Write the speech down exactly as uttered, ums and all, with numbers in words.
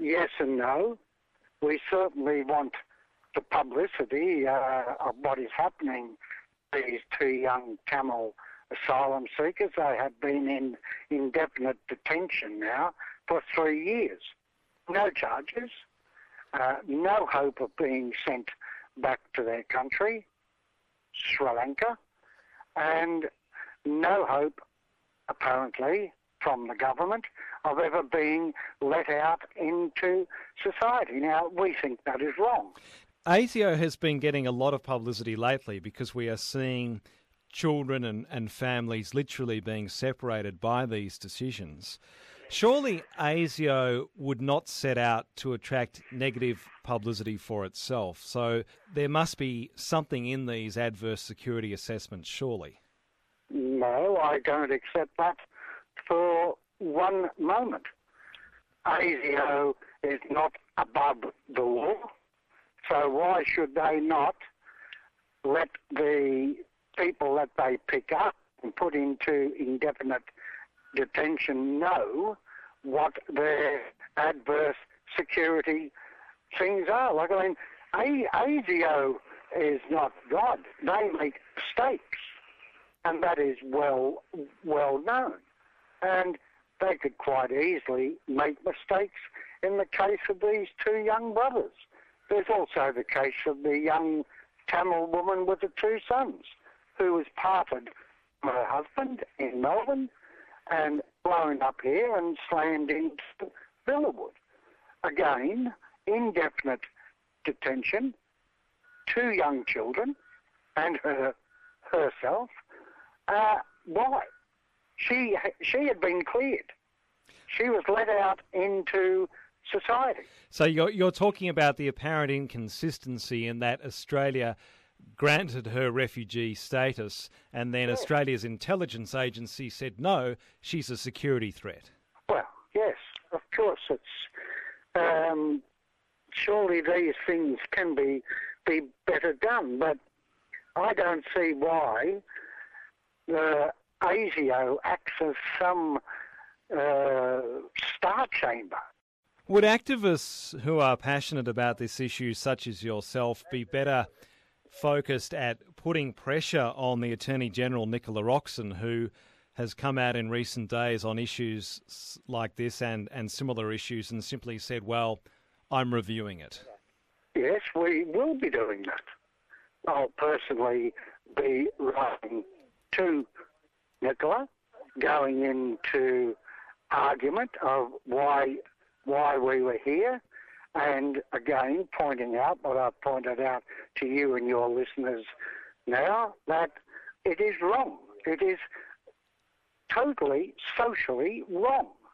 yes and no. We certainly want the publicity uh, of what is happening to these two young Tamil asylum seekers. They have been in indefinite detention now for three years. No charges, uh, no hope of being sent back to their country, Sri Lanka, and no hope, apparently, from the government of ever being let out into society. Now, we think that is wrong. ASIO has been getting a lot of publicity lately because we are seeing children and, and families literally being separated by these decisions. Surely ASIO would not set out to attract negative publicity for itself, so there must be something in these adverse security assessments, surely. No, I don't accept that for one moment. ASIO is not above the law, so why should they not let the people that they pick up and put into indefinite detention know what their adverse security things are? Like, I mean, A- ASIO is not God. They make mistakes, and that is well well known. And they could quite easily make mistakes in the case of these two young brothers. There's also the case of the young Tamil woman with the two sons, who was parted from her husband in Melbourne and blown up here and slammed into Villawood. Again, indefinite detention, two young children and her herself. Uh, why? She she had been cleared. She was let out into society. So you're you're talking about the apparent inconsistency in that Australia granted her refugee status, and then yes. Australia's intelligence agency said no, she's a security threat. Well, yes, of course. It's um, surely these things can be be better done, but I don't see why the ASIO acts as some uh, star chamber. Would activists who are passionate about this issue, such as yourself, be better focused at putting pressure on the Attorney-General, Nicola Roxon, who has come out in recent days on issues like this and, and similar issues and simply said, well, I'm reviewing it? Yes, we will be doing that. I'll personally be writing to Nicola, going into argument of why why we were here, and again pointing out what I've pointed out to you and your listeners now, that it is wrong. It is totally socially wrong.